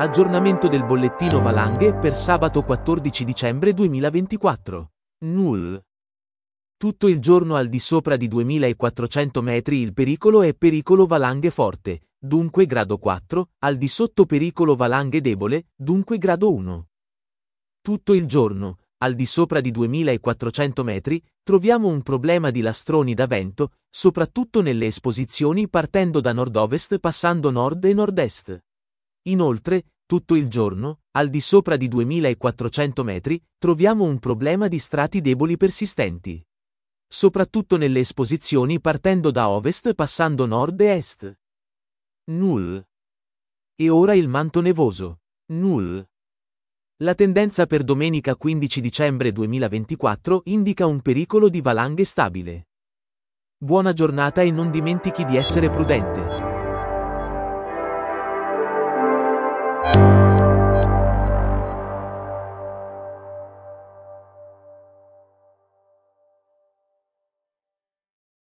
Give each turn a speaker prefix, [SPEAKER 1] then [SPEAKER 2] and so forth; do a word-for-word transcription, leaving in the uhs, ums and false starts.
[SPEAKER 1] Aggiornamento del bollettino valanghe per sabato quattordici dicembre duemilaventiquattro. Null. Tutto il giorno al di sopra di duemilaquattrocento metri il pericolo è pericolo valanghe forte, dunque grado quattro, al di sotto pericolo valanghe debole, dunque grado uno. Tutto il giorno, al di sopra di duemilaquattrocento metri, troviamo un problema di lastroni da vento, soprattutto nelle esposizioni partendo da nord-ovest passando nord e nord-est. Inoltre, tutto il giorno, al di sopra di duemilaquattrocento metri, troviamo un problema di strati deboli persistenti. Soprattutto nelle esposizioni partendo da ovest passando nord e est. Null. E ora il manto nevoso. Null. La tendenza per domenica quindici dicembre duemilaventiquattro indica un pericolo di valanghe stabile. Buona giornata e non dimentichi di essere prudente.